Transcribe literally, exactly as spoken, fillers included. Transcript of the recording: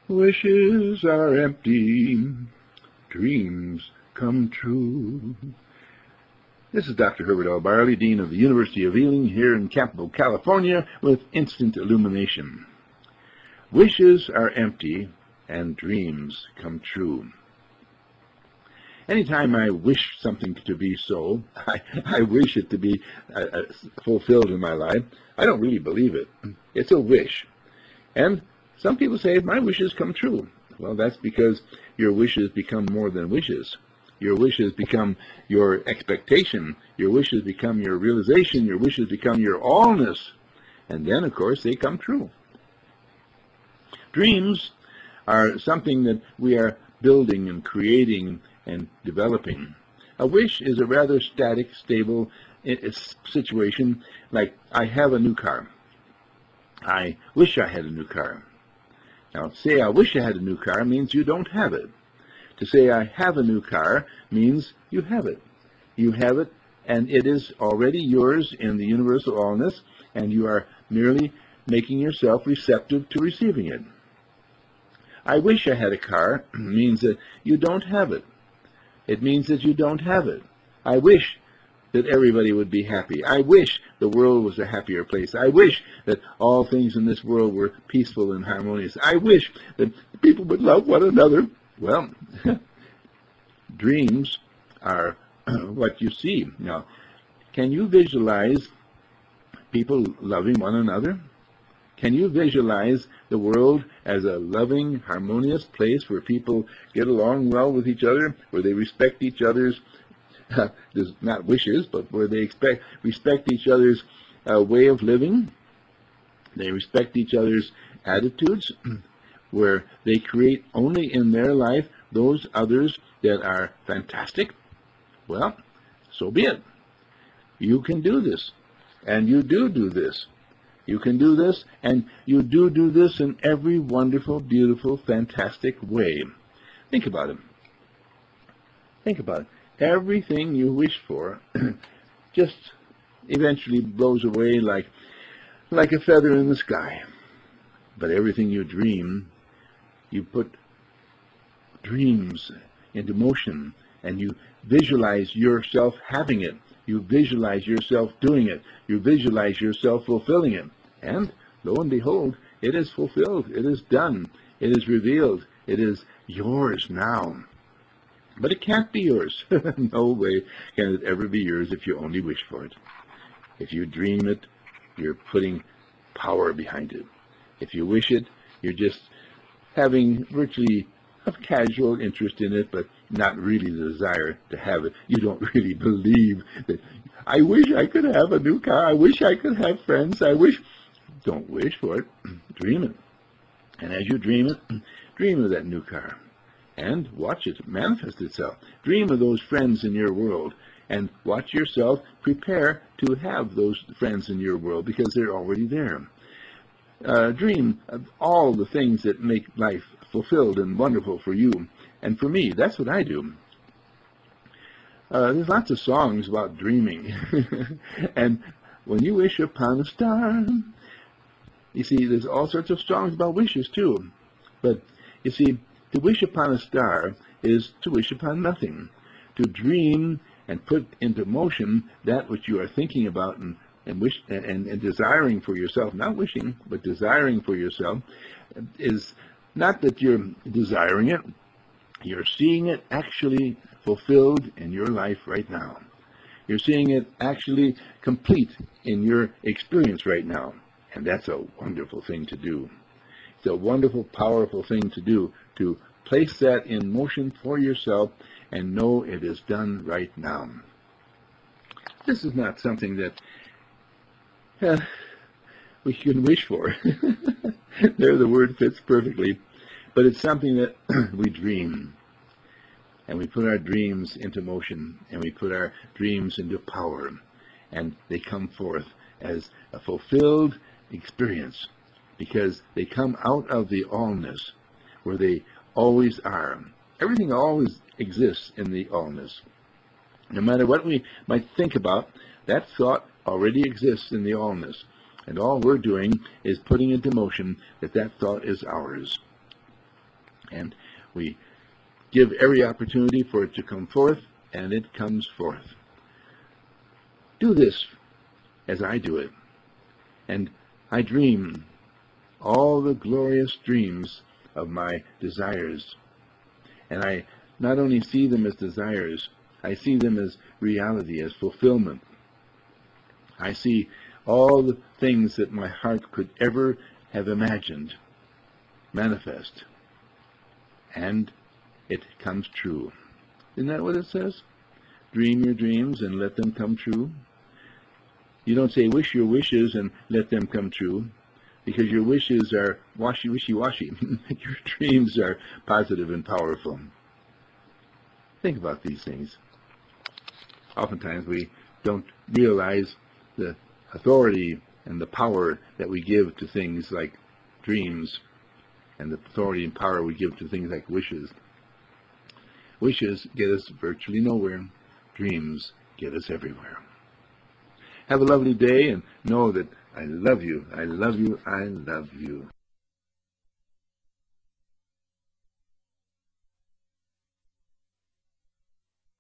Wishes are empty, dreams come true. This is Doctor Herbert L. Barley, Dean of the University of Ealing here in Campbell, California, with Instant Illumination. Wishes are empty and dreams come true. Anytime I wish something to be so, I, I wish it to be uh, uh, fulfilled in my life. I don't really believe it. It's a wish. And some people say, my wishes come true. Well, that's because your wishes become more than wishes. Your wishes become your expectation. Your wishes become your realization. Your wishes become your allness. And then, of course, they come true. Dreams are something that we are building and creating and developing. A wish is a rather static, stable situation, like I have a new car. I wish I had a new car. Now, to say I wish I had a new car means you don't have it. To say I have a new car means you have it. You have it, and it is already yours in the universal allness, and you are merely making yourself receptive to receiving it. I wish I had a car means that you don't have it. It means that you don't have it. I wish that everybody would be happy. I wish the world was a happier place. I wish that all things in this world were peaceful and harmonious. I wish that people would love one another. Well, dreams are what you see. Now, can you visualize people loving one another? Can you visualize the world as a loving, harmonious place where people get along well with each other, where they respect each other's Uh, there's not wishes, but where they expect, respect each other's uh, way of living, they respect each other's attitudes, where they create only in their life those others that are fantastic? Well, so be it. You can do this, and you do do this. You can do this, and you do do this in every wonderful, beautiful, fantastic way. Think about it. Think about it. Everything you wish for just eventually blows away like like a feather in the sky. But everything you dream, you put dreams into motion, and you visualize yourself having it. You visualize yourself doing it. You visualize yourself fulfilling it. And lo and behold, it is fulfilled. It is done. It is revealed. It is yours now. But it can't be yours. No way can it ever be yours if you only wish for it. If you dream it, you're putting power behind it. If you wish it, you're just having virtually a casual interest in it, but not really the desire to have it. You don't really believe that, I wish I could have a new car. I wish I could have friends. I wish. Don't wish for it. Dream it. And as you dream it, dream of that new car. And watch it manifest itself. Dream of those friends in your world, and watch yourself prepare to have those friends in your world, because they're already there. Uh, dream of all the things that make life fulfilled and wonderful for you and for me. That's what I do. Uh, there's lots of songs about dreaming. And when you wish upon a star, you see, there's all sorts of songs about wishes too. But you see, to wish upon a star is to wish upon nothing. To dream and put into motion that which you are thinking about and, and wish and, and desiring for yourself, not wishing, but desiring for yourself, is not that you're desiring it, you're seeing it actually fulfilled in your life right now. You're seeing it actually complete in your experience right now. And that's a wonderful thing to do. It's a wonderful, powerful thing to do, to place that in motion for yourself and know it is done right now. This is not something that uh, we can wish for. There the word fits perfectly. But it's something that we dream. And we put our dreams into motion, and we put our dreams into power. And they come forth as a fulfilled experience, because they come out of the allness, where they always are. Everything always exists in the allness. No matter what we might think about, that thought already exists in the allness. And all we're doing is putting into motion that that thought is ours. And we give every opportunity for it to come forth, and it comes forth. Do this as I do it. And I dream all the glorious dreams of my desires. And I not only see them as desires, I see them as reality, as fulfillment. I see all the things that my heart could ever have imagined manifest. And it comes true. Isn't that what it says? Dream your dreams and let them come true. You don't say wish your wishes and let them come true, because your wishes are washy, wishy-washy. Your dreams are positive and powerful. Think about these things. Oftentimes we don't realize the authority and the power that we give to things like dreams, and the authority and power we give to things like wishes. Wishes get us virtually nowhere. Dreams get us everywhere. Have a lovely day, and know that I love you, I love you, I love you.